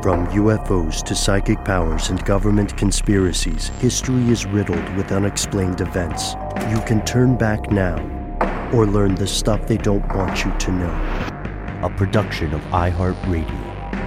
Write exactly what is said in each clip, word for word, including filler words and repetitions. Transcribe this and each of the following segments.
From U F Os to psychic powers and government conspiracies, history is riddled with unexplained events. You can turn back now or learn the stuff they don't want you to know. A production of iHeartRadio.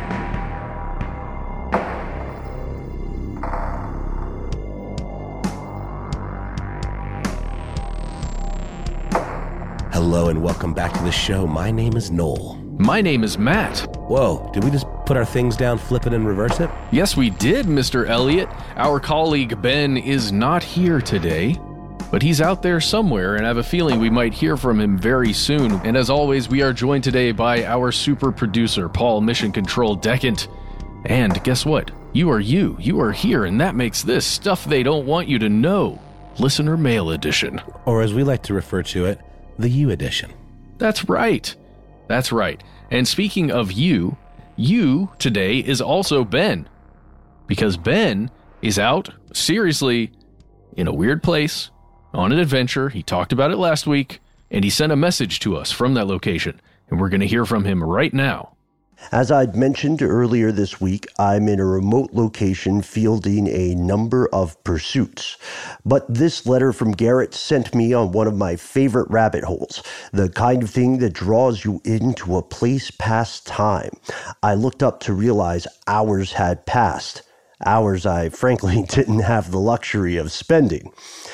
Hello and welcome back to the show. My name is Noel. My name is Matt. Whoa, did we just put our things down, flip it, and reverse it? Yes, we did, Mister Elliott. Our colleague Ben is not here today, but he's out there somewhere, and I have a feeling we might hear from him very soon. And as always, we are joined today by our super producer, Paul Mission Control Decant. And guess what? You are you. You are here, and that makes this Stuff They Don't Want You to Know, Listener Mail Edition. Or as we like to refer to it, the You Edition. That's right. That's right. And speaking of you, you today is also Ben. Because Ben is out, seriously, in a weird place, on an adventure. He talked about it last week, and he sent a message to us from that location. And we're going to hear from him right now. As I'd mentioned earlier this week, I'm in a remote location fielding a number of pursuits. But this letter from Garrett sent me on one of my favorite rabbit holes, the kind of thing that draws you into a place past time. I looked up to realize hours had passed. Hours I frankly didn't have the luxury of spending.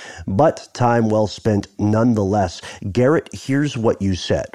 But time well spent nonetheless. Garrett, here's what you said.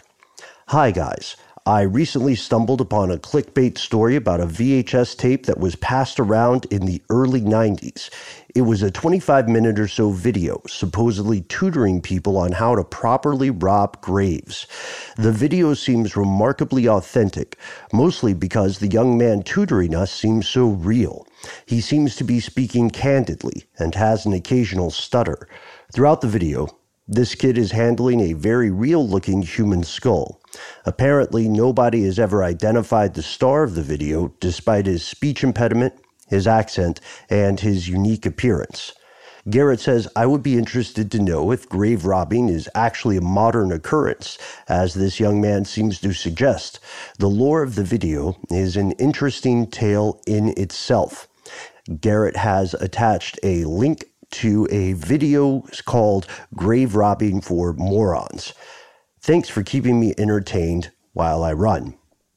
Hi guys. I recently stumbled upon a clickbait story about a V H S tape that was passed around in the early nineties. It was a twenty-five minute or so video, supposedly tutoring people on how to properly rob graves. The video seems remarkably authentic, mostly because the young man tutoring us seems so real. He seems to be speaking candidly and has an occasional stutter. Throughout the video, this kid is handling a very real-looking human skull. Apparently, nobody has ever identified the star of the video, despite his speech impediment, his accent, and his unique appearance. Garrett says, I would be interested to know if grave robbing is actually a modern occurrence, as this young man seems to suggest. The lore of the video is an interesting tale in itself. Garrett has attached a link to a video called Grave Robbing for Morons. Thanks for keeping me entertained while I run.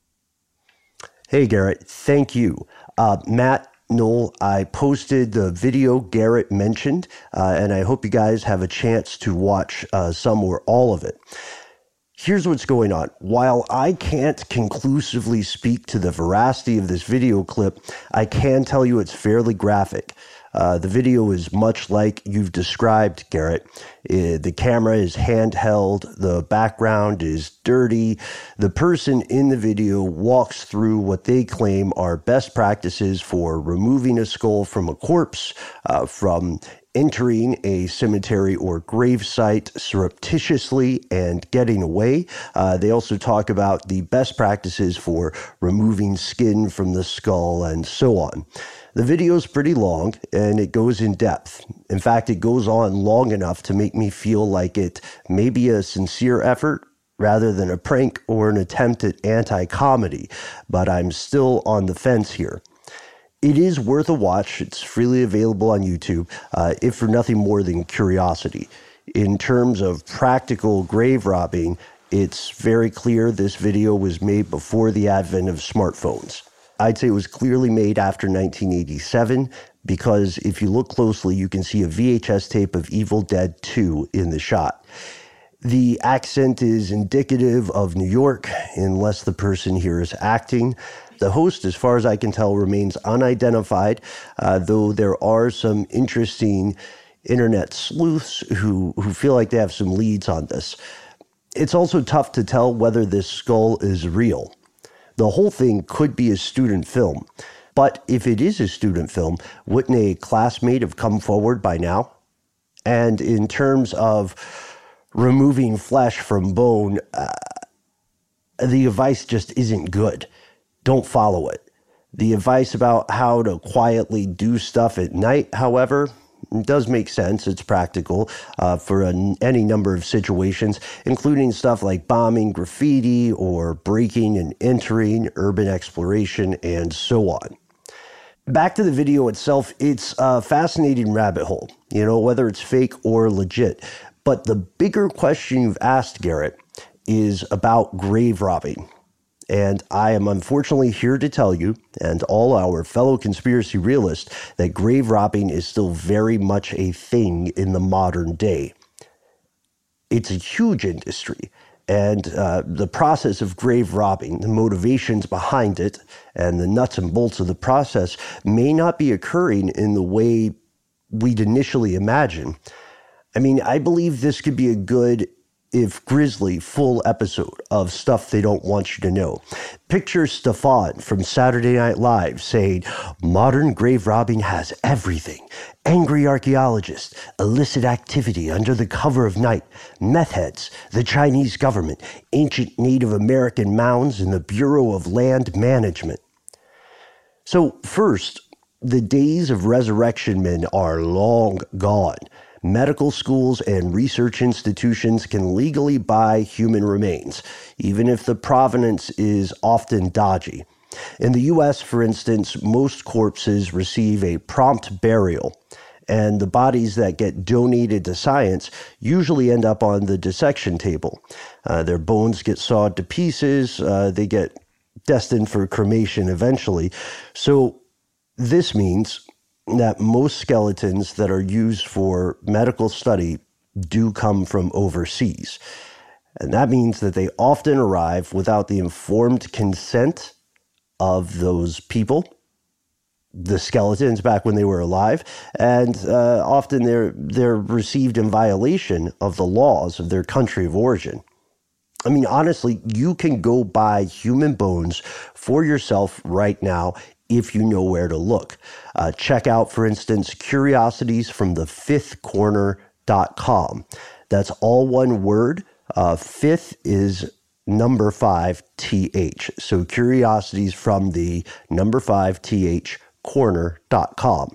Hey, Garrett, thank you. Uh, Matt, Noel, I posted the video Garrett mentioned, uh, and I hope you guys have a chance to watch uh, some or all of it. Here's what's going on. While I can't conclusively speak to the veracity of this video clip, I can tell you it's fairly graphic. Uh, the video is much like you've described, Garrett. Uh, the camera is handheld. The background is dirty. The person in the video walks through what they claim are best practices for removing a skull from a corpse, uh, from entering a cemetery or grave site surreptitiously and getting away. Uh, they also talk about the best practices for removing skin from the skull and so on. The video is pretty long and it goes in depth. In fact, it goes on long enough to make me feel like it may be a sincere effort rather than a prank or an attempt at anti-comedy, but I'm still on the fence here. It is worth a watch. It's freely available on YouTube, uh, if for nothing more than curiosity. In terms of practical grave robbing, it's very clear this video was made before the advent of smartphones. I'd say it was clearly made after nineteen eighty-seven, because if you look closely, you can see a V H S tape of Evil Dead two in the shot. The accent is indicative of New York, unless the person here is acting. The host, as far as I can tell, remains unidentified, uh, though there are some interesting internet sleuths who, who feel like they have some leads on this. It's also tough to tell whether this skull is real. The whole thing could be a student film. But if it is a student film, wouldn't a classmate have come forward by now? And in terms of removing flesh from bone, uh, the advice just isn't good. Don't follow it. The advice about how to quietly do stuff at night, however, it does make sense. It's practical uh, for a, any number of situations, including stuff like bombing, graffiti, or breaking and entering, urban exploration, and so on. Back to the video itself, it's a fascinating rabbit hole, you know, whether it's fake or legit. But the bigger question you've asked, Garrett, is about grave robbing. And I am unfortunately here to tell you, and all our fellow conspiracy realists, that grave robbing is still very much a thing in the modern day. It's a huge industry, and uh, the process of grave robbing, the motivations behind it, and the nuts and bolts of the process may not be occurring in the way we'd initially imagine. I mean, I believe this could be a good, if grisly, full episode of Stuff They Don't Want You to Know. Picture Stefan from Saturday Night Live saying, "Modern grave robbing has everything. Angry archaeologists, illicit activity under the cover of night, meth heads, the Chinese government, ancient Native American mounds, and the Bureau of Land Management." So first, the days of resurrection men are long gone. Medical schools and research institutions can legally buy human remains, even if the provenance is often dodgy. In the U S, for instance, most corpses receive a prompt burial, and the bodies that get donated to science usually end up on the dissection table. Uh, their bones get sawed to pieces, uh, they get destined for cremation eventually. So this means that most skeletons that are used for medical study do come from overseas. And that means that they often arrive without the informed consent of those people, the skeletons back when they were alive, and uh, often they're, they're received in violation of the laws of their country of origin. I mean, honestly, you can go buy human bones for yourself right now if you know where to look. Uh, check out, for instance, curiosities from the fifth corner dot com. That's all one word. Uh, fifth is number five, T H. So curiosities from the number five, T H, corner dot com.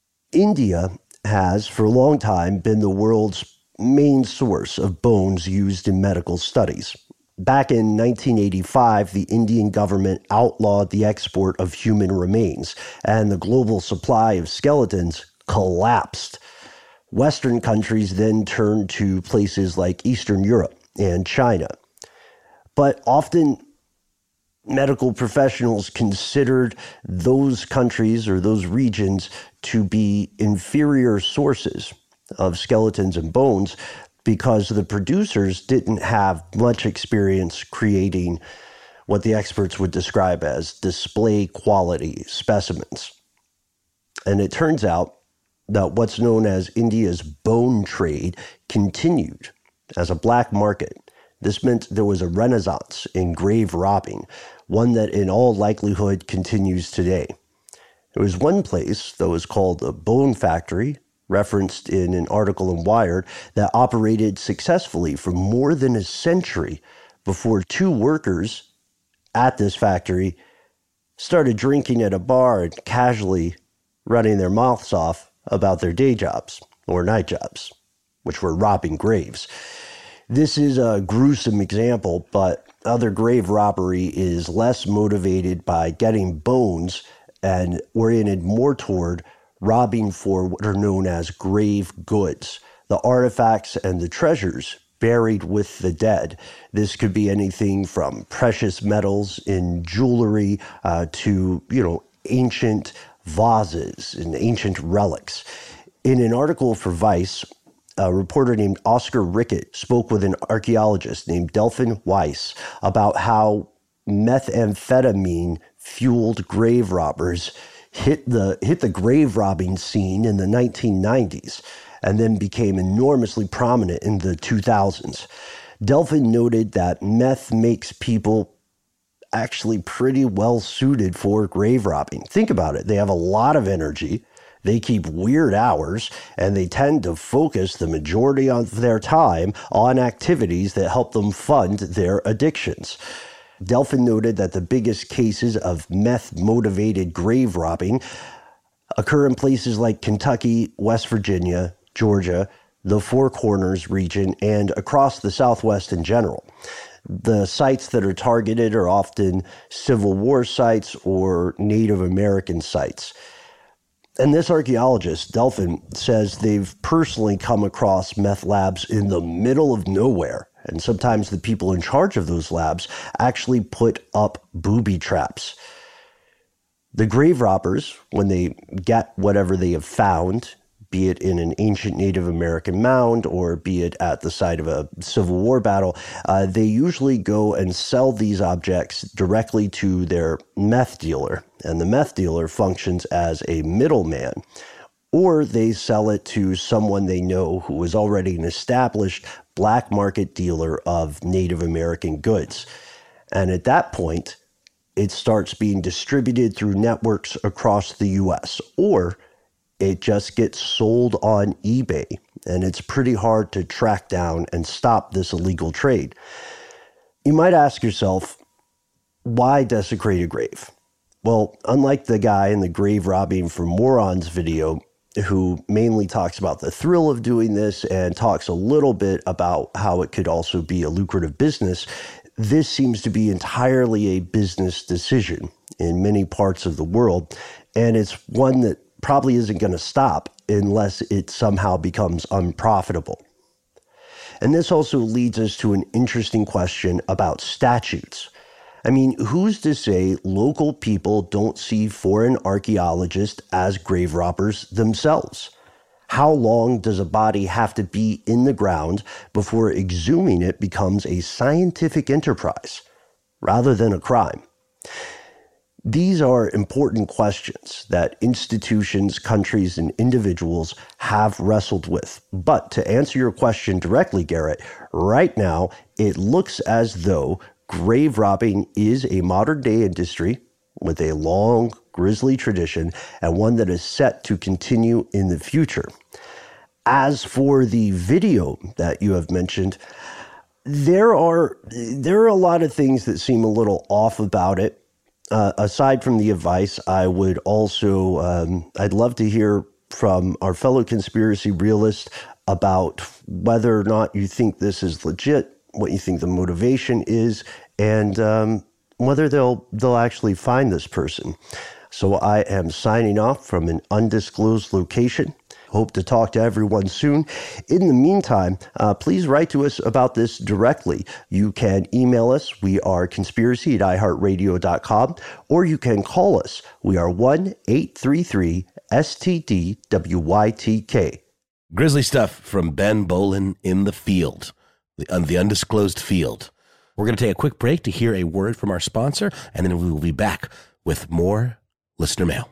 India has, for a long time, been the world's main source of bones used in medical studies. Back in nineteen eighty-five, the Indian government outlawed the export of human remains, and the global supply of skeletons collapsed. Western countries then turned to places like Eastern Europe and China. But often, medical professionals considered those countries or those regions to be inferior sources of skeletons and bones, because the producers didn't have much experience creating what the experts would describe as display quality specimens. And it turns out that what's known as India's bone trade continued as a black market. This meant there was a renaissance in grave robbing, one that in all likelihood continues today. There was one place that was called a bone factory, referenced in an article in Wired, that operated successfully for more than a century before two workers at this factory started drinking at a bar and casually running their mouths off about their day jobs or night jobs, which were robbing graves. This is a gruesome example, but other grave robbery is less motivated by getting bones and oriented more toward robbing for what are known as grave goods, the artifacts and the treasures buried with the dead. This could be anything from precious metals in jewelry uh, to, you know, ancient vases and ancient relics. In an article for Vice, a reporter named Oscar Rickett spoke with an archaeologist named Delphin Weiss about how methamphetamine fueled grave robbers hit the hit the grave robbing scene in the nineteen nineties and then became enormously prominent in the two thousands. Delphin noted that meth makes people actually pretty well suited for grave robbing. Think about it. They have a lot of energy. They keep weird hours, and they tend to focus the majority of their time on activities that help them fund their addictions. Delphin noted that the biggest cases of meth-motivated grave robbing occur in places like Kentucky, West Virginia, Georgia, the Four Corners region, and across the Southwest in general. The sites that are targeted are often Civil War sites or Native American sites. And this archaeologist, Delphin, says they've personally come across meth labs in the middle of nowhere. And sometimes the people in charge of those labs actually put up booby traps. The grave robbers, when they get whatever they have found, be it in an ancient Native American mound or be it at the site of a Civil War battle, uh, they usually go and sell these objects directly to their meth dealer. And the meth dealer functions as a middleman. Or they sell it to someone they know who is already an established black market dealer of Native American goods. And at that point, it starts being distributed through networks across the U S, or it just gets sold on eBay, and it's pretty hard to track down and stop this illegal trade. You might ask yourself, why desecrate a grave? Well, unlike the guy in the grave robbing for morons video, who mainly talks about the thrill of doing this and talks a little bit about how it could also be a lucrative business, this seems to be entirely a business decision in many parts of the world, and it's one that probably isn't going to stop unless it somehow becomes unprofitable. And this also leads us to an interesting question about statutes. I mean, who's to say local people don't see foreign archaeologists as grave robbers themselves? How long does a body have to be in the ground before exhuming it becomes a scientific enterprise rather than a crime? These are important questions that institutions, countries, and individuals have wrestled with. But to answer your question directly, Garrett, right now, it looks as though grave robbing is a modern-day industry with a long, grisly tradition and one that is set to continue in the future. As for the video that you have mentioned, there are, there are a lot of things that seem a little off about it. Uh, aside from the advice, I would also, um, I'd love to hear from our fellow conspiracy realists about whether or not you think this is legit, what you think the motivation is, and um, whether they'll they'll actually find this person. So I am signing off from an undisclosed location. Hope to talk to everyone soon. In the meantime, uh, please write to us about this directly. You can email us. We are conspiracy at i heart radio dot com, or you can call us. We are one eight three three S T D W Y T K. Grisly stuff from Ben Bowlin in the field, the, uh, the undisclosed field. We're going to take a quick break to hear a word from our sponsor, and then we will be back with more listener mail.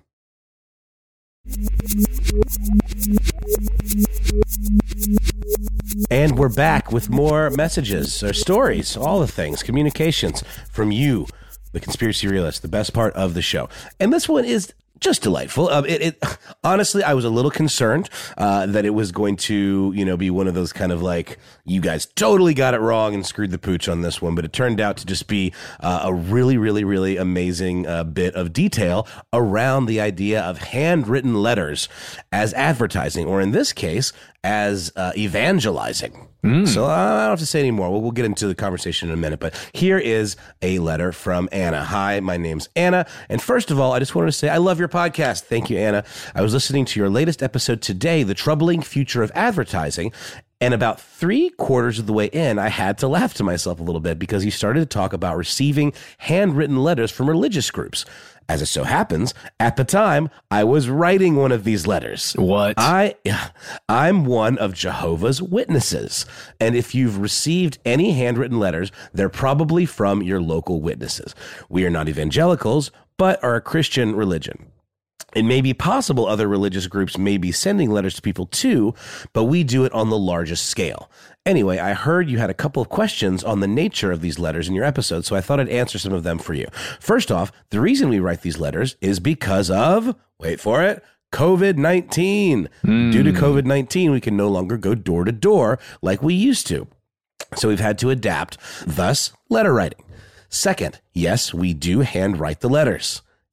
And we're back with more messages, or stories, all the things, communications from you, the conspiracy realist, the best part of the show. And this one is just delightful. Um, it, it honestly, I was a little concerned uh, that it was going to, you know, be one of those kind of like, you guys totally got it wrong and screwed the pooch on this one. But it turned out to just be uh, a really, really, really amazing uh, bit of detail around the idea of handwritten letters as advertising, or in this case, as uh, evangelizing. Mm. So I don't have to say any more. We'll, we'll get into the conversation in a minute. But here is a letter from Anna. Hi, my name's Anna. And first of all, I just wanted to say I love your podcast. Thank you, Anna. I was listening to your latest episode today, The Troubling Future of Advertising. And about three quarters of the way in, I had to laugh to myself a little bit because you started to talk about receiving handwritten letters from religious groups. As it so happens, at the time, I was writing one of these letters. What? I, I'm one of Jehovah's Witnesses. And if you've received any handwritten letters, they're probably from your local witnesses. We are not evangelicals, but are a Christian religion. It may be possible other religious groups may be sending letters to people too, but we do it on the largest scale. Anyway, I heard you had a couple of questions on the nature of these letters in your episode, so I thought I'd answer some of them for you. First off, the reason we write these letters is because of, wait for it, covid nineteen. Mm. Due to covid nineteen, we can no longer go door to door like we used to. So we've had to adapt, thus letter writing. Second, yes, we do handwrite the letters.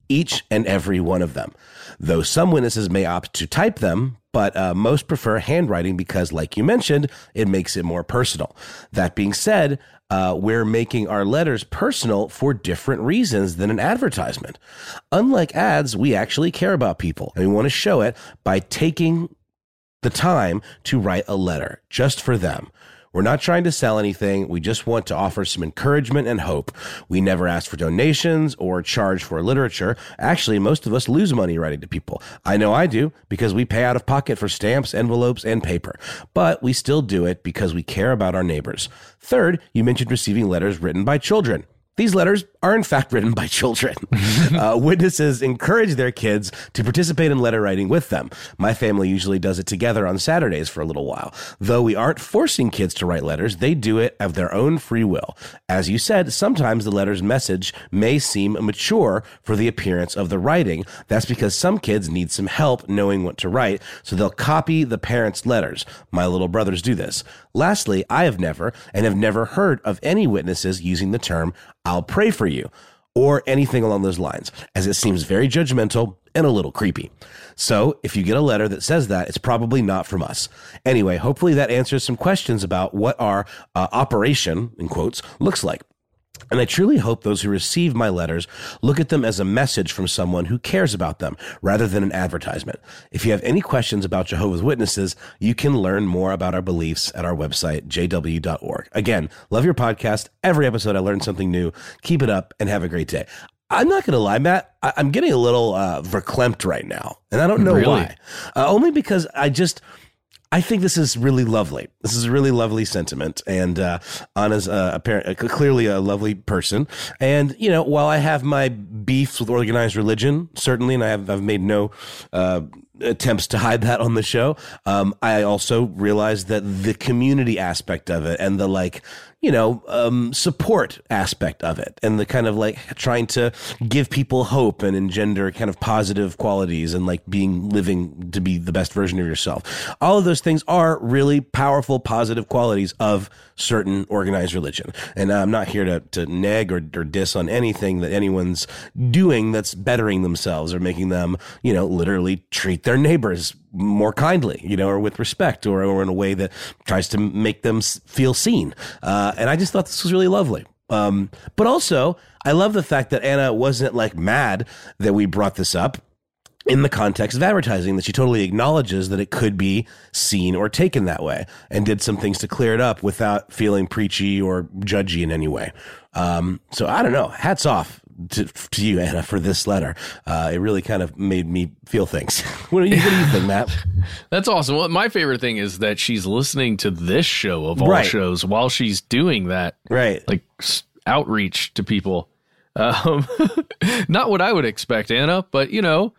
each and every one of them. Though some witnesses may opt to type them, but uh, most prefer handwriting because, like you mentioned, it makes it more personal. That being said, uh, we're making our letters personal for different reasons than an advertisement. Unlike ads, we actually care about people, and we want to show it by taking the time to write a letter just for them. We're not trying to sell anything. We just want to offer some encouragement and hope. We never ask for donations or charge for literature. Actually, most of us lose money writing to people. I know I do because we pay out of pocket for stamps, envelopes, and paper. But we still do it because we care about our neighbors. Third, you mentioned receiving letters written by children. These letters are in fact written by children. uh, witnesses encourage their kids to participate in letter writing with them. My family usually does it together on Saturdays for a little while. Though we aren't forcing kids to write letters, they do it of their own free will. As you said, sometimes the letter's message may seem mature for the appearance of the writing. That's because some kids need some help knowing what to write, so they'll copy the parents' letters. My little brothers do this. Lastly, I have never and have never heard of any witnesses using the term "I'll pray for you," or anything along those lines, as it seems very judgmental and a little creepy. So if you get a letter that says that, it's probably not from us. Anyway, hopefully that answers some questions about what our uh, operation, in quotes, looks like. And I truly hope those who receive my letters look at them as a message from someone who cares about them rather than an advertisement. If you have any questions about Jehovah's Witnesses, you can learn more about our beliefs at our website, j w dot org. Again, love your podcast. Every episode I learn something new. Keep it up and have a great day. I'm not going to lie, Matt. I- I'm getting a little uh, verklempt right now, and I don't know Really? why. Uh, only because I just... I think this is really lovely. This is a really lovely sentiment, and uh, Anna's uh, apparent, uh, clearly a lovely person. And you know, while I have my beefs with organized religion, certainly, and I have I've made no uh, attempts to hide that on the show, um, I also realize that the community aspect of it and the like, you know, um, support aspect of it, and the kind of like trying to give people hope and engender kind of positive qualities and like being living to be the best version of yourself. All of those things are really powerful, positive qualities of certain organized religion. And I'm not here to, to nag or, or diss on anything that anyone's doing that's bettering themselves or making them, you know, literally treat their neighbors more kindly, you know, or with respect, or, or in a way that tries to make them feel seen. Uh, and I just thought this was really lovely. Um, but also, I love the fact that Anna wasn't like mad that we brought this up in the context of advertising, that she totally acknowledges that it could be seen or taken that way, and did some things to clear it up without feeling preachy or judgy in any way. Um, so I don't know. Hats off to, to you, Anna, for this letter. Uh, it really kind of made me feel things. What do you, what do you think, Matt? That's awesome. Well, my favorite thing is that she's listening to this show of all Right. shows while she's doing that, Right. like s- outreach to people. Um, not what I would expect, Anna, but you know,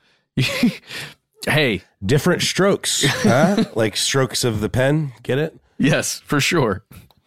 hey, Different strokes, huh? Like strokes of the pen. Get it? yes, for sure.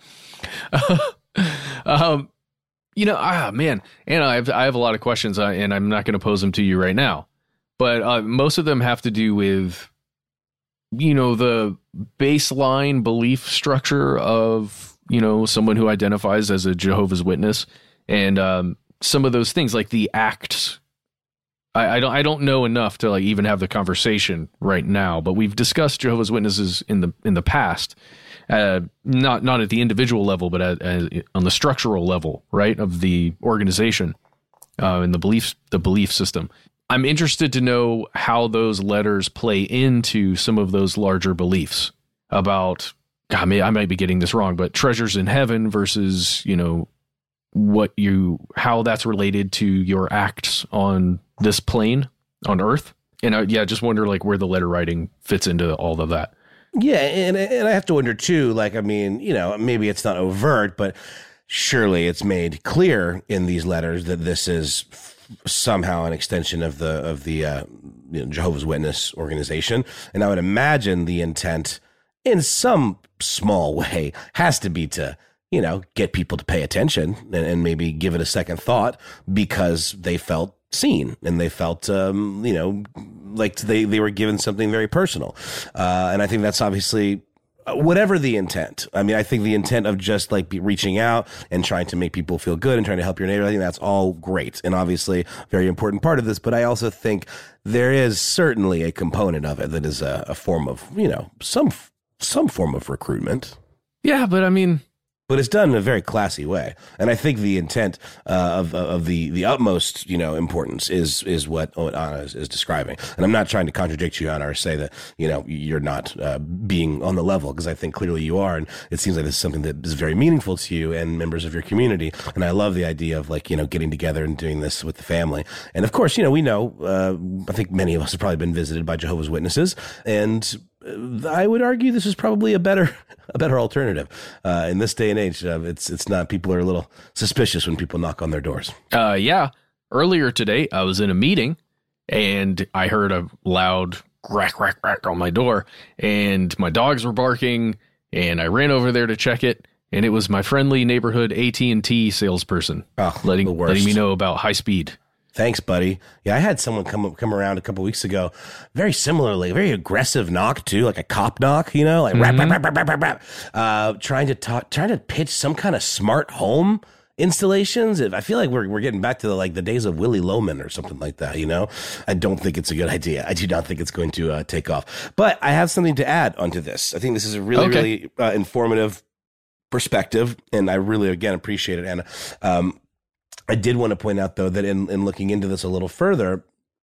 um, you know, ah, man, Anna, I have, I have a lot of questions, uh, and I'm not going to pose them to you right now, but uh, most of them have to do with, you know, the baseline belief structure of, you know, someone who identifies as a Jehovah's Witness, and um, some of those things like the acts. I, I don't I don't know enough to like even have the conversation right now, but we've discussed Jehovah's Witnesses in the in the past, uh, not not at the individual level, but at, at, on the structural level, right, of the organization uh, and the beliefs the belief system. I'm interested to know how those letters play into some of those larger beliefs about. God, I, may, I might be getting this wrong, but treasures in heaven versus, you know, what you how that's related to your acts on this plane on Earth. And I, yeah, just wonder like where the letter writing fits into all of that. Yeah, and and I have to wonder too, like, I mean, you know, maybe it's not overt, but surely it's made clear in these letters that this is somehow an extension of the of the uh, you know, Jehovah's Witness organization. And I would imagine the intent in some small way has to be to, you know, get people to pay attention and, and maybe give it a second thought because they felt seen and they felt, um, you know, like they, they were given something very personal. Uh, and I think that's obviously whatever the intent. I mean, I think the intent of just like be reaching out and trying to make people feel good and trying to help your neighbor, I think that's all great. And obviously a very important part of this. But I also think there is certainly a component of it that is a, a form of, you know, some, some form of recruitment. Yeah, but I mean, but it's done in a very classy way, and I think the intent uh, of of the the utmost, you know, importance is is what, what Anna is, is describing. And I'm not trying to contradict you, Anna, or say that, you know, you're not uh, being on the level, because I think clearly you are, and it seems like this is something that is very meaningful to you and members of your community. And I love the idea of, like, you know, getting together and doing this with the family. And of course, you know, we know, uh, I think many of us have probably been visited by Jehovah's Witnesses, and I would argue this is probably a better a better alternative uh, in this day and age. Uh, it's it's not, people are a little suspicious when people knock on their doors. Uh, yeah. Earlier today, I was in a meeting and I heard a loud crack, crack, crack on my door, and my dogs were barking, and I ran over there to check it, and it was my friendly neighborhood A T and T salesperson oh, letting letting me know about high speed. Thanks, buddy. Yeah, I had someone come come around a couple weeks ago, very similarly, very aggressive knock too, like a cop knock, you know, like mm-hmm. rap, rap, rap, rap, rap, rap, uh, trying to talk, trying to pitch some kind of smart home installations. I feel like we're we're getting back to the, like the days of Willy Loman or something like that. You know, I don't think it's a good idea. I do not think it's going to uh, take off. But I have something to add onto this. I think this is a really okay. really uh, informative perspective, and I really again appreciate it, Anna. Um, I did want to point out, though, that in, in looking into this a little further,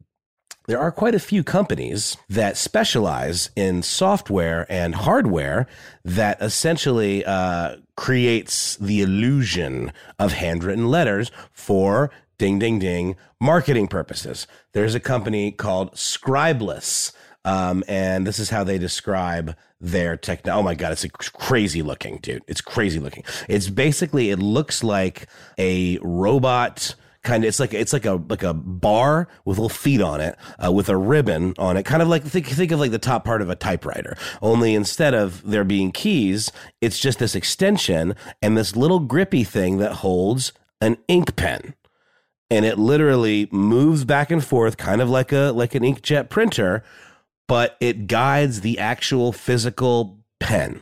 there are quite a few companies that specialize in software and hardware that essentially uh, creates the illusion of handwritten letters for ding, ding, ding marketing purposes. There's a company called Scribeless. Um, and this is how they describe their technology. Oh my God, it's a crazy looking, dude. It's crazy looking. It's basically, it looks like a robot kind of, it's like, it's like a, like a bar with little feet on it, uh, with a ribbon on it. Kind of like, think, think of like the top part of a typewriter, only instead of there being keys, it's just this extension and this little grippy thing that holds an ink pen. And it literally moves back and forth, kind of like a, like an inkjet printer, but it guides the actual physical pen,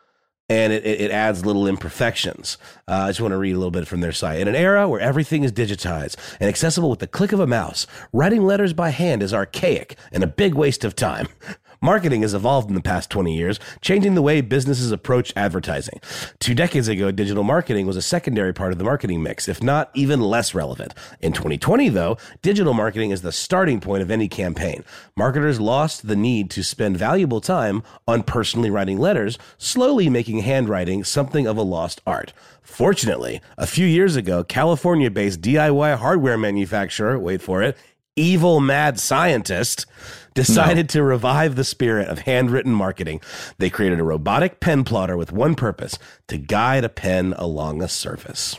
and it, it adds little imperfections. Uh, I just want to read a little bit from their site. In an era where everything is digitized and accessible with the click of a mouse, writing letters by hand is archaic and a big waste of time. Marketing has evolved in the past twenty years, changing the way businesses approach advertising. Two decades ago, digital marketing was a secondary part of the marketing mix, if not even less relevant. In twenty twenty, though, digital marketing is the starting point of any campaign. Marketers lost the need to spend valuable time on personally writing letters, slowly making handwriting something of a lost art. Fortunately, a few years ago, California-based D I Y hardware manufacturer, wait for it, Evil Mad Scientist, decided no. to revive the spirit of handwritten marketing. They created a robotic pen plotter with one purpose: to guide a pen along a surface.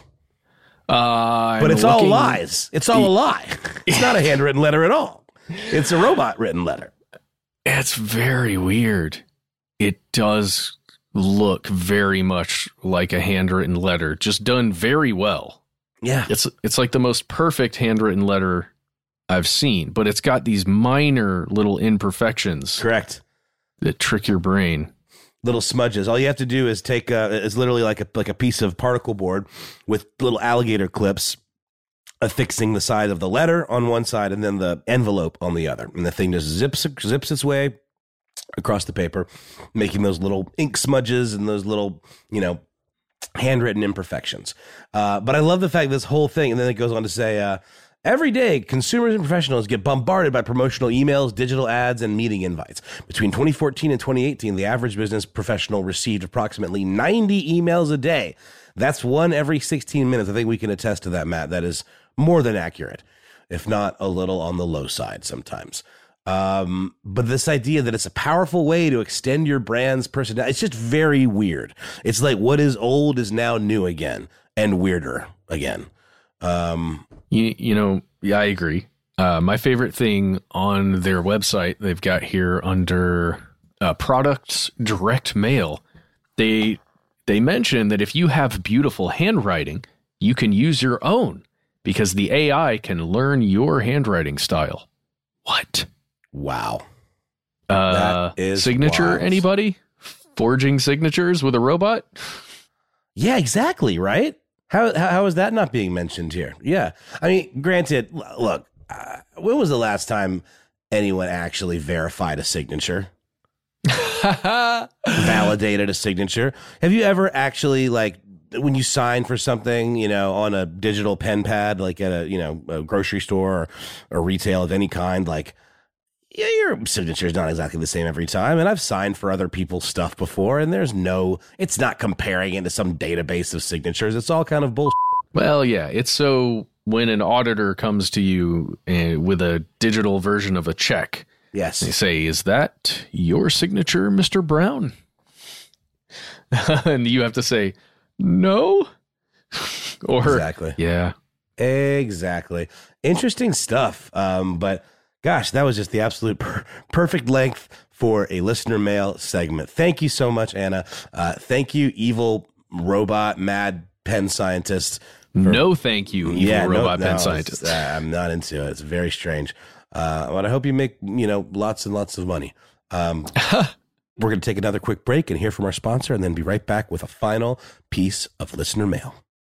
Uh, but it's looking... all lies. It's all a lie. It's not a handwritten letter at all. It's a robot written letter. It's very weird. It does look very much like a handwritten letter, just done very well. Yeah. It's it's like the most perfect handwritten letter I've seen, but it's got these minor little imperfections. Correct. That trick your brain. Little smudges. All you have to do is take uh is literally like a like a piece of particle board with little alligator clips affixing the side of the letter on one side and then the envelope on the other. And the thing just zips zips its way across the paper, making those little ink smudges and those little, you know, handwritten imperfections. Uh, but I love the fact this whole thing, and then it goes on to say, uh, every day, consumers and professionals get bombarded by promotional emails, digital ads, and meeting invites. Between twenty fourteen and twenty eighteen, the average business professional received approximately ninety emails a day. That's one every sixteen minutes. I think we can attest to that, Matt. That is more than accurate, if not a little on the low side sometimes. Um, but this idea that it's a powerful way to extend your brand's personality, it's just very weird. It's like what is old is now new again, and weirder again. Um, you, you know, yeah, I agree. Uh, my favorite thing on their website, they've got here under uh, products direct mail. They, they mention that if you have beautiful handwriting, you can use your own because the A I can learn your handwriting style. What? Wow. Uh, that is signature, wild. anybody? forging signatures with a robot? Yeah, exactly, right? How, how how is that not being mentioned here? Yeah. I mean, granted, l- look, uh, when was the last time anyone actually verified a signature? Validated a signature? Have you ever actually, like, when you sign for something, you know, on a digital pen pad, like at a, you know, a grocery store or, or retail of any kind, like, yeah, your signature is not exactly the same every time. And I've signed for other people's stuff before, and there's no, it's not comparing it to some database of signatures. It's all kind of bullshit. Well, yeah, it's so when an auditor comes to you uh, with a digital version of a check, Yes. they say, is that your signature, Mister Brown? And you have to say, no. Or, Exactly. Yeah. Exactly. Interesting stuff. Um, but gosh, that was just the absolute per- perfect length for a listener mail segment. Thank you so much, Anna. Uh, thank you, evil robot, mad pen scientist. For, no, thank you, evil yeah, robot no, pen no, scientist. Uh, I'm not into it. It's very strange. Uh, but I hope you make, you know, lots and lots of money. Um, we're going to take another quick break and hear from our sponsor and then be right back with a final piece of listener mail.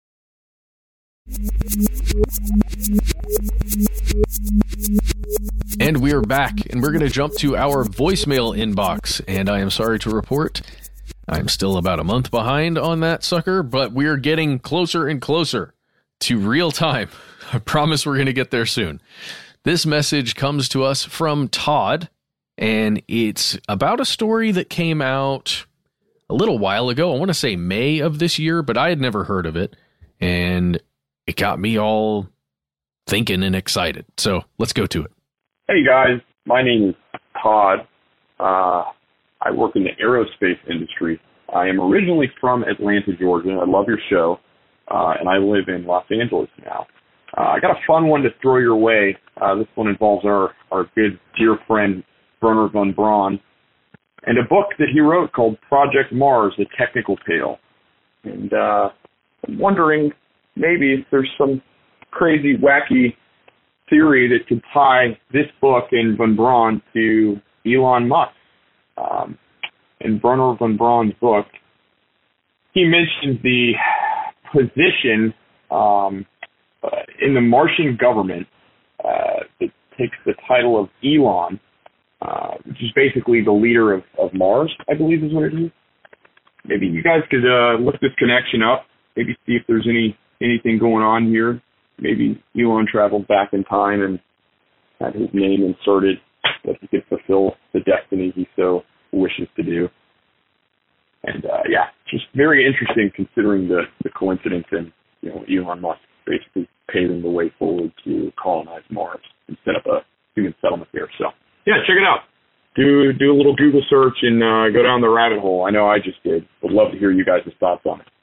And we're back, and we're going to jump to our voicemail inbox. And I am sorry to report, I'm still about a month behind on that sucker, but we're getting closer and closer to real time. I promise we're going to get there soon. This message comes to us from Todd, and it's about a story that came out a little while ago. I want to say May of this year, but I had never heard of it, and it got me all thinking and excited. So let's go to it. Hey guys, my name is Todd. Uh, I work in the aerospace industry. I am originally from Atlanta, Georgia. I love your show, uh, and I live in Los Angeles now. Uh, I got a fun one to throw your way. Uh, this one involves our, our good dear friend, Wernher von Braun, and a book that he wrote called Project Mars, A Technical Tale. And uh, I'm wondering maybe if there's some crazy, wacky theory that could tie this book and von Braun to Elon Musk. Um, in Wernher von Braun's book, he mentions the position um, uh, in the Martian government uh, that takes the title of Elon, uh, which is basically the leader of, of Mars, I believe is what it is. Maybe you guys could uh, look this connection up, maybe see if there's any anything going on here. Maybe Elon traveled back in time and had his name inserted that he could fulfill the destiny he so wishes to do. And uh, yeah, just very interesting considering the, the coincidence and, you know, Elon Musk basically paving the way forward to colonize Mars and set up a human settlement there. So yeah, check it out. Do do a little Google search and uh, go down the rabbit hole. I know I just did. Would love to hear you guys' thoughts on it.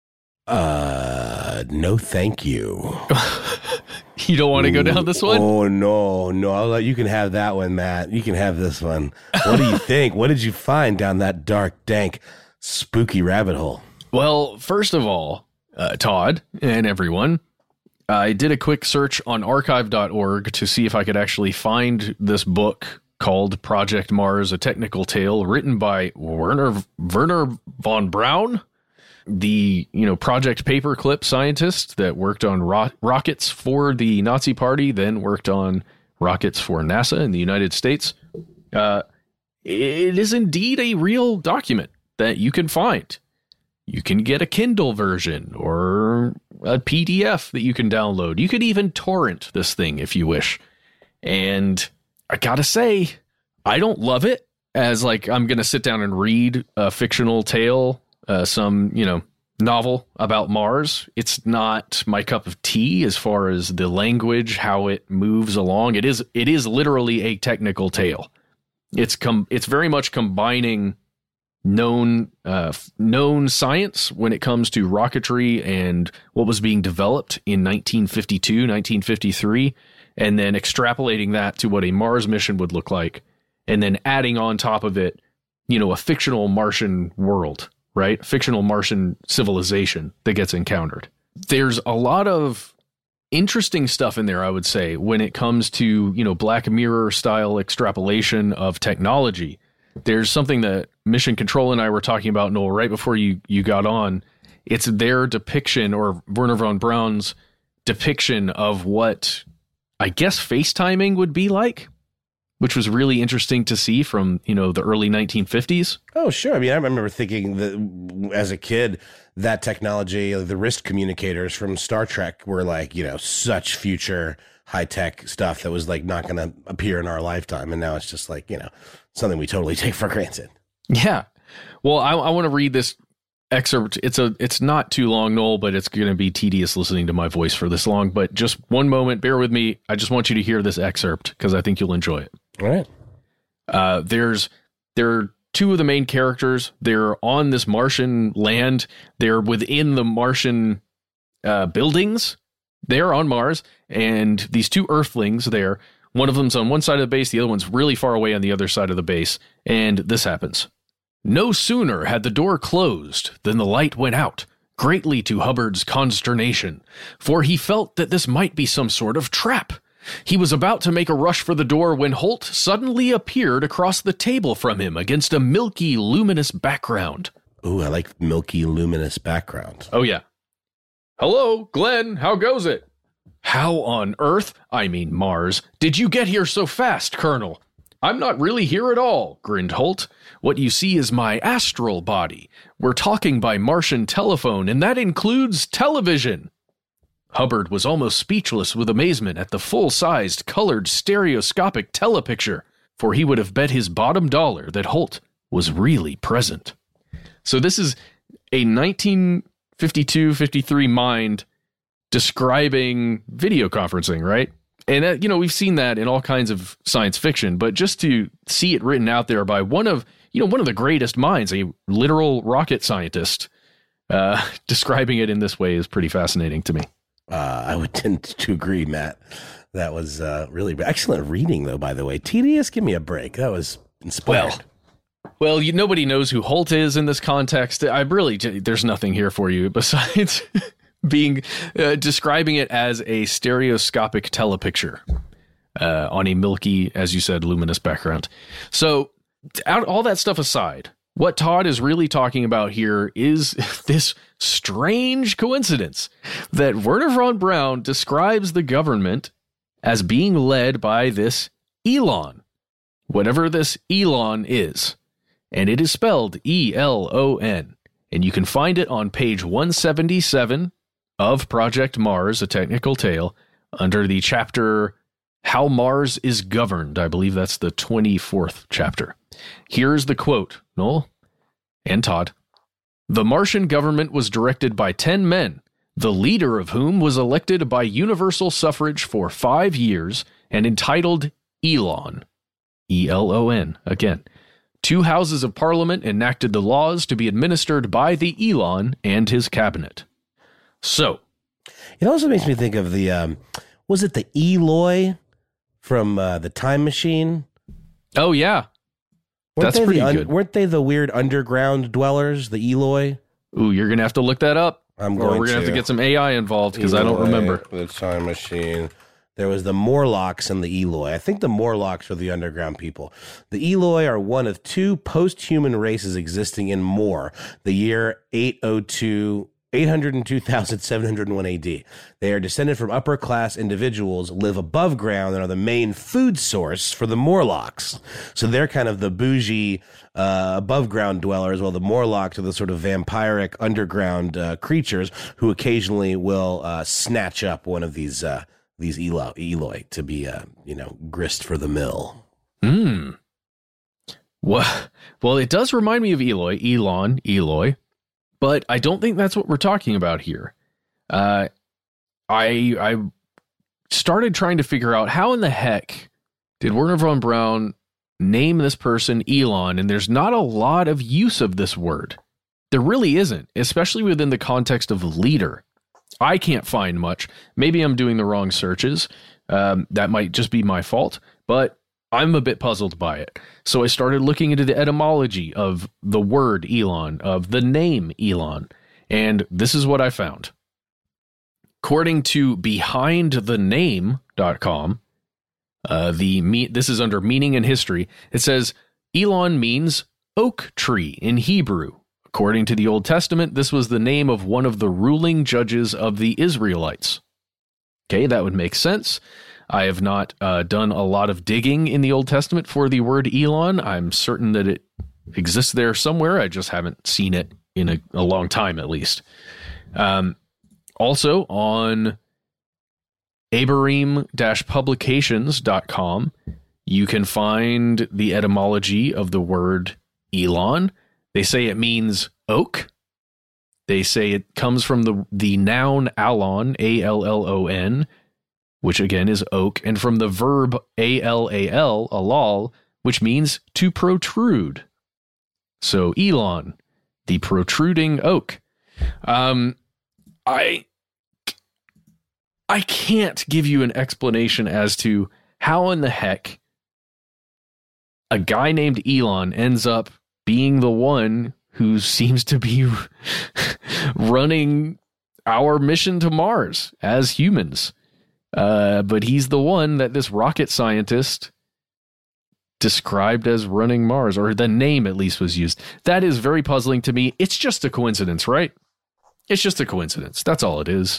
Uh, no, thank you. You don't want to go down this one? Oh, no, no. I'll let, you can have that one, Matt. You can have this one. What do you think? What did you find down that dark, dank, spooky rabbit hole? Well, first of all, uh, Todd and everyone, I did a quick search on archive dot org to see if I could actually find this book called Project Mars, A Technical Tale, written by Wernher, Wernher von Braun, the, you know, Project Paperclip scientist that worked on ro- rockets for the Nazi Party, then worked on rockets for NASA in the United States. Uh, it is indeed a real document that you can find. You can get a Kindle version or a P D F that you can download. You could even torrent this thing if you wish. And I gotta say, I don't love it as like I'm gonna sit down and read a fictional tale, uh, some, you know, novel about Mars. It's not my cup of tea as far as the language, how it moves along. It is it is literally a technical tale. It's com- it's very much combining known uh, known science when it comes to rocketry and what was being developed in nineteen fifty-two, nineteen fifty-three, and then extrapolating that to what a Mars mission would look like, and then adding on top of it, you know, a fictional Martian world, right? Fictional Martian civilization that gets encountered. There's a lot of interesting stuff in there, I would say, when it comes to, you know, Black Mirror style extrapolation of technology there's something that Mission Control and I were talking about, Noel, right before you, you got on. It's their depiction, or Wernher von Braun's depiction of what I guess FaceTiming would be like, which was really interesting to see from, you know, the early nineteen fifties. Oh, sure. I mean, I remember thinking that as a kid, that technology, the wrist communicators from Star Trek were like, you know, such future high-tech stuff that was like not going to appear in our lifetime. And now it's just like, you know, something we totally take for granted. Yeah. Well, I, I want to read this excerpt. It's a it's not too long, Noel, but it's going to be tedious listening to my voice for this long. But just one moment, bear with me. I just want you to hear this excerpt because I think you'll enjoy it. All right. Uh, there's there are two of the main characters. They're on this Martian land. They're within the Martian uh, buildings. They're on Mars, and these two Earthlings there. One of them's on one side of the base. The other one's really far away on the other side of the base. And this happens. No sooner had the door closed than the light went out, greatly to Hubbard's consternation, for he felt that this might be some sort of trap. He was about to make a rush for the door when Holt suddenly appeared across the table from him against a milky, luminous background. Ooh, I like milky, luminous background. Oh, yeah. Hello, Glenn, how goes it? How on Earth, I mean Mars, did you get here so fast, Colonel? I'm not really here at all, grinned Holt. What you see is my astral body. We're talking by Martian telephone, and that includes television. Hubbard was almost speechless with amazement at the full-sized, colored, stereoscopic telepicture, for he would have bet his bottom dollar that Holt was really present. So this is a nineteen fifty-two fifty-three mind describing video conferencing, right? And, uh, you know, we've seen that in all kinds of science fiction, but just to see it written out there by one of, you know, one of the greatest minds, a literal rocket scientist, uh, describing it in this way is pretty fascinating to me. Uh, I would tend to agree, Matt. That was uh, really excellent reading, though, by the way. Tedious, give me a break. That was inspired. Well, well you, nobody knows who Holt is in this context. I really, there's nothing here for you besides being uh, describing it as a stereoscopic telepicture uh, on a milky, as you said, luminous background. So out, all that stuff aside, what Todd is really talking about here is this strange coincidence that Wernher von Braun describes the government as being led by this Elon, whatever this Elon is. And it is spelled E L O N. And you can find it on page one seventy-seven of Project Mars, A Technical Tale, under the chapter How Mars is Governed. I believe that's the twenty-fourth chapter. Here's the quote, Noel and Todd. The Martian government was directed by ten men, the leader of whom was elected by universal suffrage for five years and entitled Elon. E L O N, again. Two houses of parliament enacted the laws to be administered by the Elon and his cabinet. So, it also makes me think of the, um, was it the Eloi from uh, the Time Machine? Oh, yeah. Weren't That's they pretty the un- good. Weren't they the weird underground dwellers, the Eloi? Ooh, you're going to have to look that up. I'm or going we're going to have to. to get some A I involved because I don't Eloi, remember. The Time Machine. There was the Morlocks and the Eloi. I think the Morlocks are the underground people. The Eloi are one of two post-human races existing in Mor, the year eight oh two eight hundred two thousand seven hundred one A D. They are descended from upper-class individuals, live above ground, and are the main food source for the Morlocks. So they're kind of the bougie uh, above-ground dwellers, while the Morlocks are the sort of vampiric underground uh, creatures who occasionally will uh, snatch up one of these uh, these Eloi, Eloi to be, uh, you know, grist for the mill. Hmm. Well, well, it does remind me of Eloi, Elon, Eloi. But I don't think that's what we're talking about here. Uh, I I started trying to figure out how in the heck did Wernher von Braun name this person Elon, and there's not a lot of use of this word. There really isn't, especially within the context of leader. I can't find much. Maybe I'm doing the wrong searches. Um, that might just be my fault, but I'm a bit puzzled by it. So I started looking into the etymology of the word Elon, of the name Elon, and this is what I found. According to behind the name dot com, uh, the me- this is under meaning and history, it says, Elon means oak tree in Hebrew. According to the Old Testament, this was the name of one of the ruling judges of the Israelites. Okay, that would make sense. I have not uh, done a lot of digging in the Old Testament for the word Elon. I'm certain that it exists there somewhere. I just haven't seen it in a, a long time, at least. Um, also, on abarim dash publications dot com, you can find the etymology of the word Elon. They say it means oak. They say it comes from the, the noun allon, A L L O N, which again is oak, and from the verb A L A L, alal, which means to protrude. So Elon, the protruding oak. Um, I, I can't give you an explanation as to how in the heck a guy named Elon ends up being the one who seems to be running our mission to Mars as humans. Uh, but he's the one that this rocket scientist described as running Mars, or the name at least was used. That is very puzzling to me. It's just a coincidence, right? It's just a coincidence. That's all it is.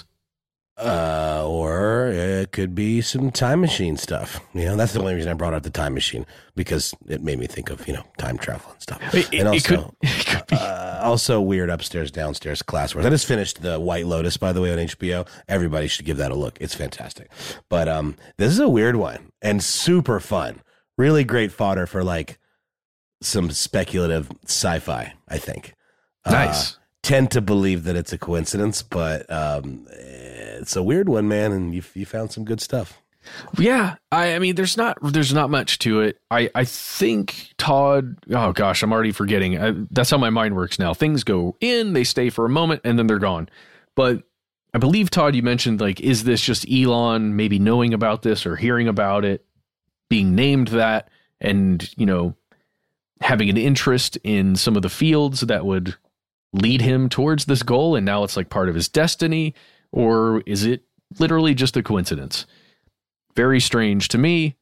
Uh, or it could be some time machine stuff. You know, that's the only reason I brought up the time machine, because it made me think of, you know, time travel and stuff. It, and also, it could, it could be. Uh, also weird upstairs, downstairs classwork. I just finished The White Lotus, by the way, on H B O. Everybody should give that a look. It's fantastic. But um, this is a weird one and super fun. Really great fodder for like some speculative sci-fi, I think. Nice. Uh, tend to believe that it's a coincidence, but um, it's a weird one, man, and you you found some good stuff. Yeah, I, I mean, there's not there's not much to it. I, I think Todd. Oh gosh, I'm already forgetting. I, that's how my mind works now. Things go in, they stay for a moment, and then they're gone. But I believe, Todd, you mentioned, like, is this just Elon maybe knowing about this or hearing about it, being named that, and, you know, having an interest in some of the fields that would lead him towards this goal, and now it's like part of his destiny? Or is it literally just a coincidence? Very strange to me,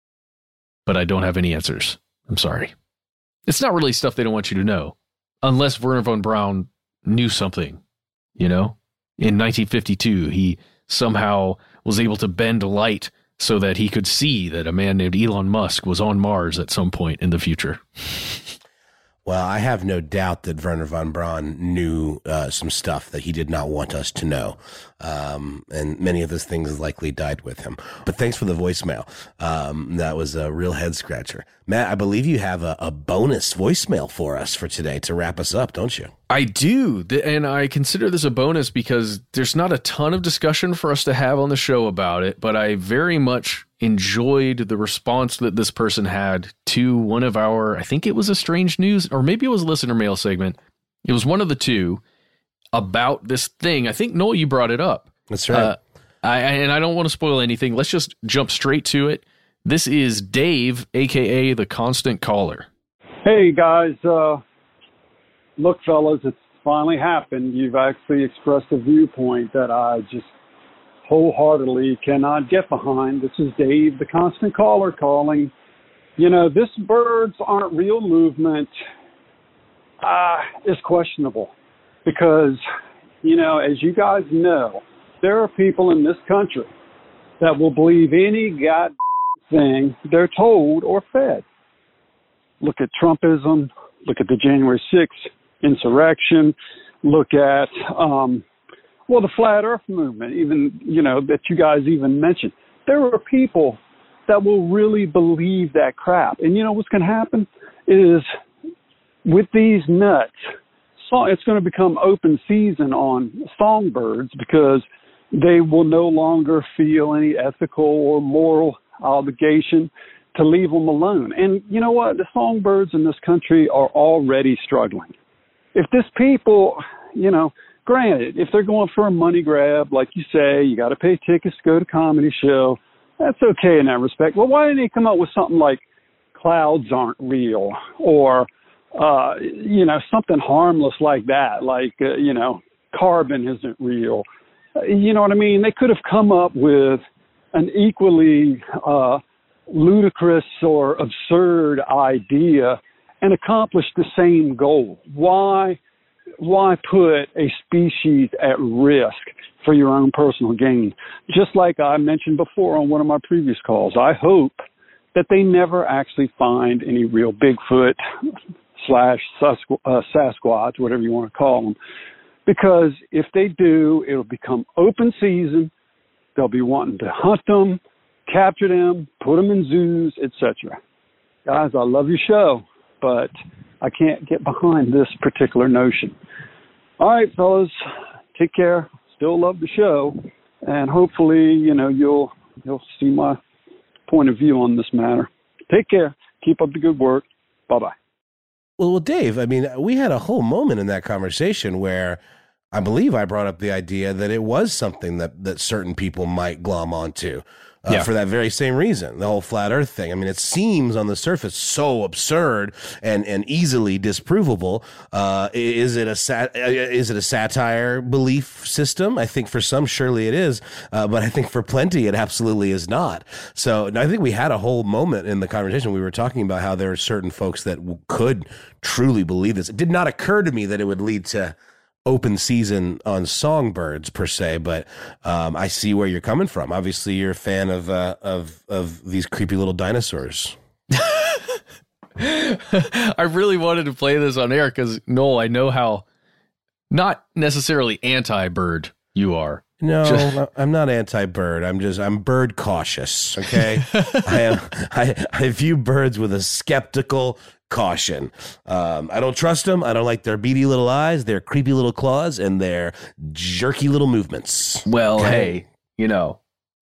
but I don't have any answers. I'm sorry. It's not really stuff they don't want you to know, unless Wernher von Braun knew something, you know? In nineteen fifty-two, he somehow was able to bend light so that he could see that a man named Elon Musk was on Mars at some point in the future. Well, I have no doubt that Wernher von Braun knew uh, some stuff that he did not want us to know. Um, and many of those things likely died with him. But thanks for the voicemail. Um, that was a real head scratcher. Matt, I believe you have a, a bonus voicemail for us for today to wrap us up, don't you? I do. And I consider this a bonus because there's not a ton of discussion for us to have on the show about it, but I very much enjoyed the response that this person had to one of our, I think it was a Strange News, or maybe it was a listener mail segment. It was one of the two about this thing. I think, Noel, you brought it up. That's right. Uh, I, and I don't want to spoil anything. Let's just jump straight to it. This is Dave, a k a the Constant Caller. Hey, guys. Uh, look, fellas, it's finally happened. You've actually expressed a viewpoint that I just wholeheartedly cannot get behind. This is Dave, the Constant Caller, calling. You know, this birds aren't real movement uh, is questionable because, you know, as you guys know, there are people in this country that will believe any god thing they're told or fed. Look at Trumpism. Look at the January sixth insurrection. Look at, um, well, the Flat Earth movement, even, you know, that you guys even mentioned. There are people that will really believe that crap. And you know what's going to happen is with these nuts, so it's going to become open season on songbirds because they will no longer feel any ethical or moral obligation to leave them alone. And you know what? The songbirds in this country are already struggling. If this people, you know, granted, if they're going for a money grab, like you say, you got to pay tickets to go to a comedy show, that's okay in that respect. Well, why didn't they come up with something like clouds aren't real or, uh, you know, something harmless like that, like, uh, you know, carbon isn't real. Uh, you know what I mean? They could have come up with an equally uh, ludicrous or absurd idea and accomplish the same goal? Why, why put a species at risk for your own personal gain? Just like I mentioned before on one of my previous calls, I hope that they never actually find any real Bigfoot slash Sasqu- uh, Sasquatch, whatever you want to call them. Because if they do, it'll become open season. They'll be wanting to hunt them, capture them, put them in zoos, et cetera. Guys, I love your show, but I can't get behind this particular notion. All right, fellas, take care. Still love the show, and hopefully, you know, you'll you'll see my point of view on this matter. Take care. Keep up the good work. Bye-bye. Well, well, Dave, I mean, we had a whole moment in that conversation where I believe I brought up the idea that it was something that, that certain people might glom onto uh, yeah. for that very same reason, the whole flat earth thing. I mean, it seems on the surface so absurd and, and easily disprovable. Uh, is it a sat- is it a satire belief system? I think for some, surely it is. Uh, but I think for plenty, it absolutely is not. So I think we had a whole moment in the conversation. We were talking about how there are certain folks that could truly believe this. It did not occur to me that it would lead to open season on songbirds per se, but um, I see where you're coming from. Obviously, you're a fan of uh, of of these creepy little dinosaurs. I really wanted to play this on air because, Noel, I know how not necessarily anti-bird you are. No, just, I'm not anti-bird. I'm just I'm bird cautious. Okay, I am. I I view birds with a skeptical caution. Um, I don't trust them. I don't like their beady little eyes, their creepy little claws, and their jerky little movements. Well, okay? Hey, you know,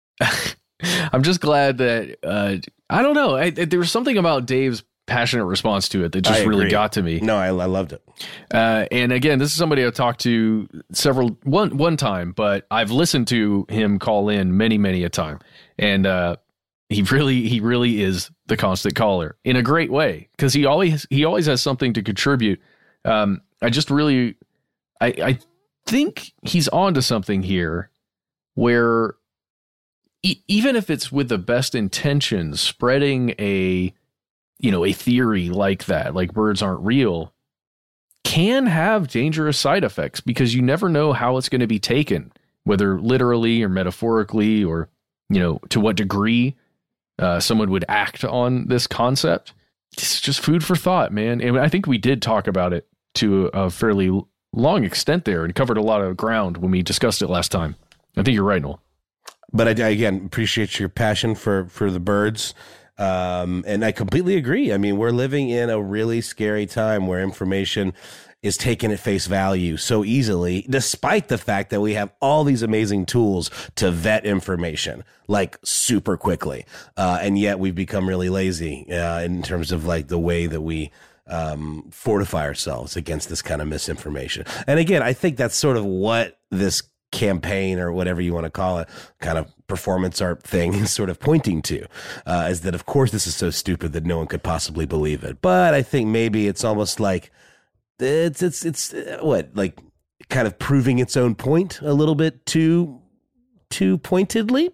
I'm just glad that uh, I don't know. I, there was something about Dave's passionate response to it that just really got to me. No, I, I loved it. Uh, and again, this is somebody I've talked to several one one time, but I've listened to him call in many, many a time, and uh, he really he really is the constant caller in a great way because he always he always has something to contribute. Um, I just really I I think he's onto something here, where e- even if it's with the best intentions, spreading a you know, a theory like that, like birds aren't real, can have dangerous side effects because you never know how it's going to be taken, whether literally or metaphorically, or, you know, to what degree uh, someone would act on this concept. It's just food for thought, man. And I think we did talk about it to a fairly long extent there and covered a lot of ground when we discussed it last time. I think you're right, Noel. But I, again, appreciate your passion for, for the birds. Um, and I completely agree. I mean, we're living in a really scary time where information is taken at face value so easily, despite the fact that we have all these amazing tools to vet information like super quickly. Uh, and yet we've become really lazy uh, in terms of like the way that we um, fortify ourselves against this kind of misinformation. And again, I think that's sort of what this campaign or whatever you want to call it, kind of performance art thing is sort of pointing to, uh, is that of course this is so stupid that no one could possibly believe it. But I think maybe it's almost like it's it's it's uh, what like kind of proving its own point a little bit too too pointedly.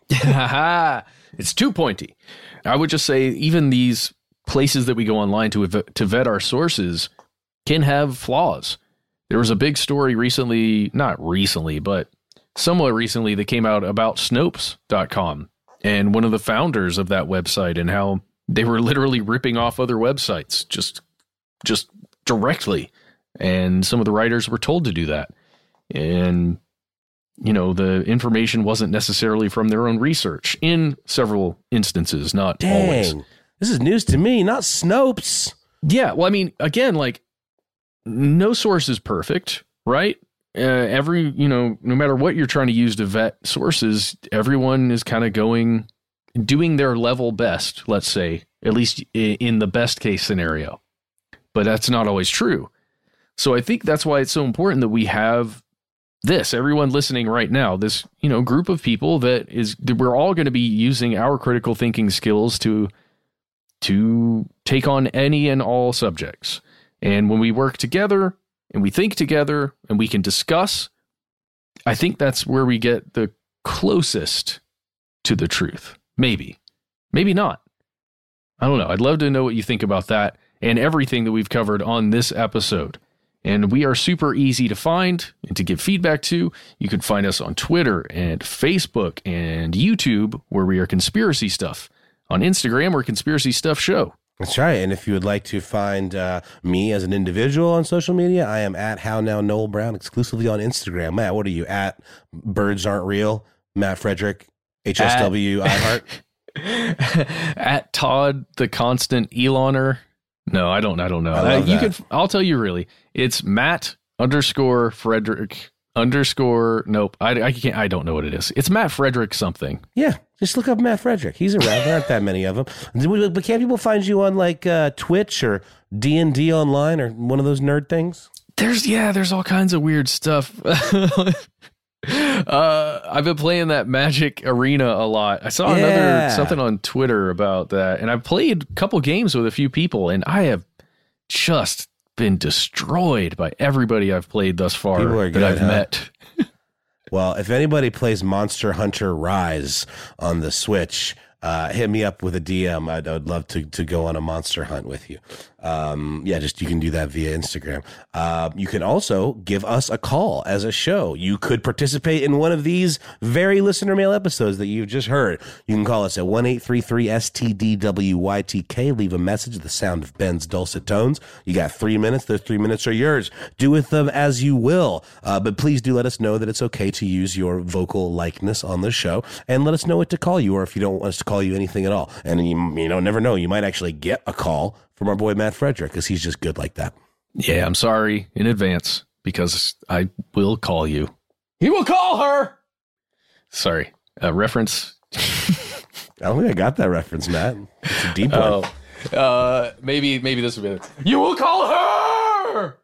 It's too pointy. I would just say even these places that we go online to to vet our sources can have flaws. There was a big story recently, not recently, but somewhat recently that came out about Snopes dot com and one of the founders of that website and how they were literally ripping off other websites just just directly. And some of the writers were told to do that. And, you know, the information wasn't necessarily from their own research in several instances, not Dang, always. This is news to me, not Snopes. Yeah, well, I mean, again, like, no source is perfect, right? Uh, every, you know, no matter what you're trying to use to vet sources, everyone is kind of going, doing their level best, let's say, at least in the best case scenario. But that's not always true. So I think that's why it's so important that we have this, everyone listening right now, this, you know, group of people that is, that we're all going to be using our critical thinking skills to, to take on any and all subjects. And when we work together and we think together and we can discuss, I think that's where we get the closest to the truth. Maybe, maybe not. I don't know. I'd love to know what you think about that and everything that we've covered on this episode. And we are super easy to find and to give feedback to. You can find us on Twitter and Facebook and YouTube, where we are Conspiracy Stuff. On Instagram, we're Conspiracy Stuff Show. That's right. And if you would like to find uh, me as an individual on social media, I am at How Now Noel Brown, exclusively on Instagram. Matt, what are you at? Birds Aren't Real, Matt Frederick, H S W, iHeart. At Todd the Constant Eloner. No, I don't. I don't know. I love uh, you that. could. I'll tell you. Really, it's Matt underscore Frederick underscore. Nope. I, I can't. I don't know what it is. It's Matt Frederick something. Yeah, just look up Matt Frederick. He's around. There aren't that many of them. But can't people find you on like uh, Twitch or D and D online or one of those nerd things? There's yeah. There's all kinds of weird stuff. Uh, I've been playing that Magic Arena a lot. I saw Yeah. another something on Twitter about that, and I've played a couple games with a few people, and I have just been destroyed by everybody I've played thus far People are that good, I've huh? met. Well, if anybody plays Monster Hunter Rise on the Switch, uh, hit me up with a D M. I'd, I'd love to to go on a monster hunt with you. Um, yeah, just you can do that via Instagram. Uh, you can also give us a call as a show. You could participate in one of these very listener mail episodes that you've just heard. You can call us at one eight three three S T D W Y T K. Leave a message, the sound of Ben's dulcet tones. You got three minutes. Those three minutes are yours. Do with them as you will. Uh, but please do let us know that it's okay to use your vocal likeness on the show, and let us know what to call you, or if you don't want us to call you anything at all. And you, you know, never know. You might actually get a call from our boy Matt Frederick, because he's just good like that. Yeah, I'm sorry in advance because I will call you. He will call her. Sorry, uh, reference. I don't think I got that reference, Matt. It's a deep one. Oh, uh, maybe maybe this would be it. You will call her.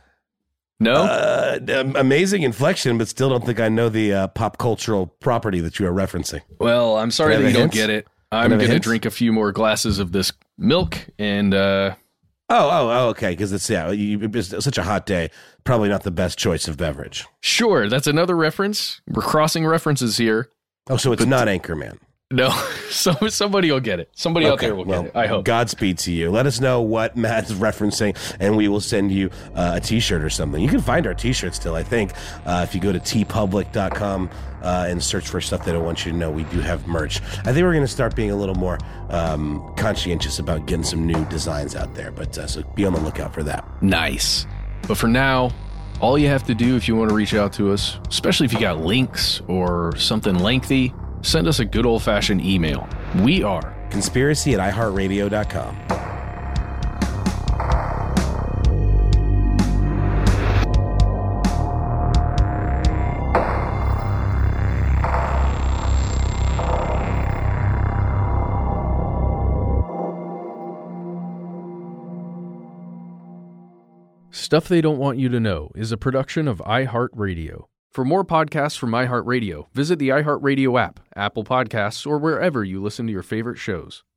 No, Uh, amazing inflection, but still don't think I know the uh, pop cultural property that you are referencing. well, I'm sorry Can I that have you a don't hint? get it. I I'm have a gonna hint? drink a few more glasses of this milk, and uh, Oh, oh, oh, okay. Because it's yeah, you, it's such a hot day. Probably not the best choice of beverage. sure, that's another reference. We're crossing references here. Oh, so it's not Anchorman. No, so somebody will get it. Somebody out there will well, get it. I hope. Godspeed to you. Let us know what Matt's referencing, and we will send you uh, a T-shirt or something. You can find our T-shirts still, I think, uh, if you go to t public dot com uh, and search for stuff they don't want you to know. We do have merch. I think we're going to start being a little more um, conscientious about getting some new designs out there, but uh, so be on the lookout for that. Nice. But for now, all you have to do if you want to reach out to us, especially if you got links or something lengthy, send us a good old-fashioned email. We are Conspiracy at i heart radio dot com. Stuff They Don't Want You to Know is a production of iHeartRadio. For more podcasts from iHeartRadio, visit the iHeartRadio app, Apple Podcasts, or wherever you listen to your favorite shows.